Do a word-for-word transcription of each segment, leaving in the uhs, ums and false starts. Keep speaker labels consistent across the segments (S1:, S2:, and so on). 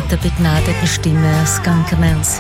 S1: mit der begnadeten Stimme Skunk Nancy.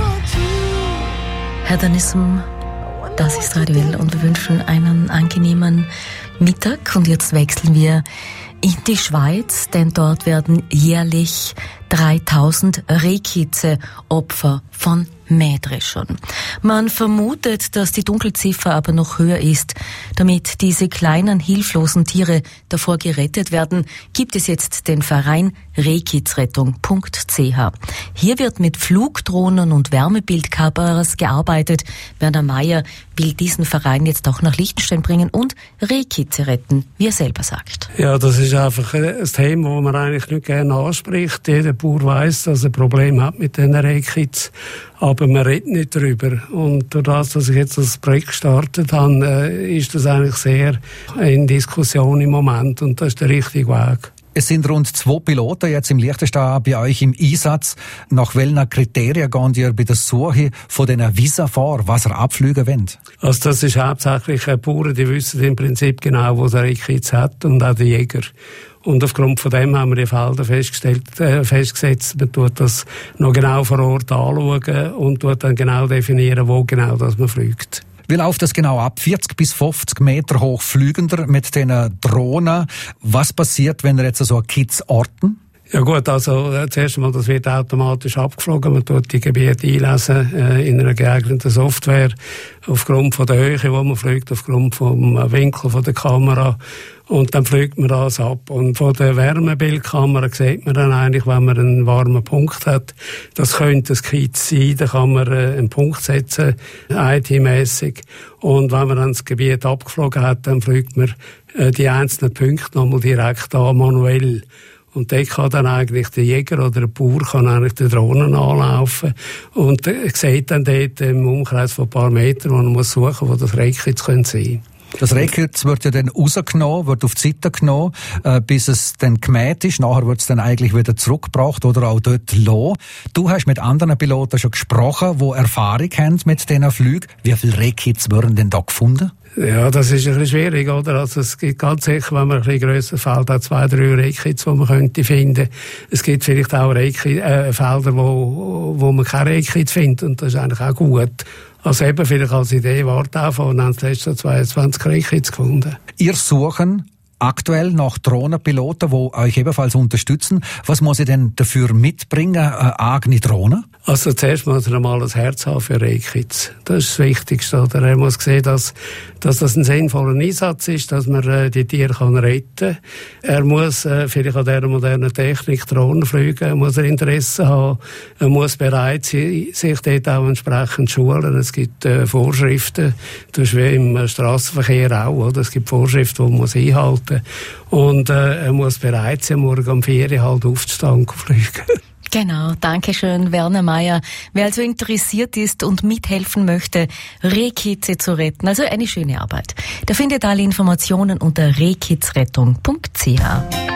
S1: Hedonism, das ist Radio L und wir wünschen einen angenehmen Mittag. Und jetzt wechseln wir in die Schweiz, denn dort werden jährlich dreitausend Rehkitze-Opfer von Mähdreschern. Man vermutet, dass die Dunkelziffer aber noch höher ist. Damit diese kleinen, hilflosen Tiere davor gerettet werden, gibt es jetzt den Verein rehkitzrettung punkt c h. Hier wird mit Flugdrohnen und Wärmebildkameras gearbeitet. Werner Meyer will diesen Verein jetzt auch nach Liechtenstein bringen und Rehkitze retten, wie er selber sagt.
S2: Ja, das ist einfach ein Thema, das man eigentlich nicht gerne anspricht. Jeder Bauer weiss, dass er ein Problem hat mit den Rehkitzen. Aber man redet nicht darüber. Und durch das, dass ich jetzt das Projekt gestartet habe, ist das eigentlich sehr in Diskussion im Moment. Und das ist der richtige Weg.
S3: Es sind rund zwei Piloten jetzt im Liechtenstein bei euch im Einsatz. Nach welchen Kriterien gehen ihr bei der Suche von diesen Visa vor, was ihr abfliegen wollt?
S2: Also das ist hauptsächlich Bauern, die wissen im Prinzip genau, wo der Rehkitz hat und auch der Jäger. Und aufgrund von dem haben wir die Felder festgestellt, äh, festgesetzt. Man tut das noch genau vor Ort anschauen und tut dann genau definieren, wo genau das man fliegt.
S3: Wie läuft das genau ab? vierzig bis fünfzig Meter hoch fliegender mit diesen Drohnen. Was passiert, wenn ihr jetzt so einen Kitz orten?
S2: Ja gut, also äh, zuerst einmal, das wird automatisch abgeflogen. Man tut die Gebiete einlesen äh, in einer geeigneten Software aufgrund von der Höhe, wo man fliegt, aufgrund vom Winkel von der Kamera. Und dann fliegt man das ab. Und von der Wärmebildkamera sieht man dann eigentlich, wenn man einen warmen Punkt hat, das könnte ein Kitz sein, da kann man äh, einen Punkt setzen, I T-mässig. Und wenn man dann das Gebiet abgeflogen hat, dann fliegt man äh, die einzelnen Punkte nochmal direkt an, manuell. Und dort kann dann eigentlich der Jäger oder der Bauer kann eigentlich die Drohnen anlaufen und äh, sieht dann dort im Umkreis von ein paar Metern, wo man muss suchen, wo das Rehkitz sein könnte.
S3: Das Rehkitz wird ja dann rausgenommen, wird auf die Seite genommen, äh, bis es dann gemäht ist. Nachher wird es dann eigentlich wieder zurückgebracht oder auch dort lassen. Du hast mit anderen Piloten schon gesprochen, die Erfahrung haben mit diesen Flügen. Wie viele Rehkitz wurden denn da gefunden?
S2: Ja, das ist ein bisschen schwierig, oder? Also es gibt ganz sicher, wenn man ein bisschen grösser fällt, auch zwei, drei Rehkitz, die man könnte finden. Es gibt vielleicht auch Rehkitz, äh, Felder, wo, wo man keine Rehkitz findet, und das ist eigentlich auch gut. Also eben, vielleicht als Idee warte auch von, und haben zuletzt so zweiundzwanzig Rehkitz gefunden.
S3: Ihr suchen aktuell nach Drohnenpiloten, die euch ebenfalls unterstützen. Was muss ich denn dafür mitbringen, eine eigene Drohne?
S2: Also zuerst muss er einmal ein Herz haben für Rehkitz. Das ist das Wichtigste. Oder? Er muss sehen, dass, dass das ein sinnvoller Einsatz ist, dass man äh, die Tiere kann retten kann. Er muss äh, vielleicht an dieser modernen Technik Drohnen fliegen, er muss er Interesse haben, er muss bereit sein, sich dort auch entsprechend schulen. Es gibt äh, Vorschriften, das ist wie im Strassenverkehr auch, oder? Es gibt Vorschriften, die man muss einhalten muss. Und äh, er muss bereit sein, morgen um vier Uhr halt aufzustehen und fliegen.
S1: Genau, danke schön, Werner Meyer. Wer also interessiert ist und mithelfen möchte, Rehkitze zu retten, also eine schöne Arbeit, der findet alle Informationen unter rehkitzrettung punkt c h.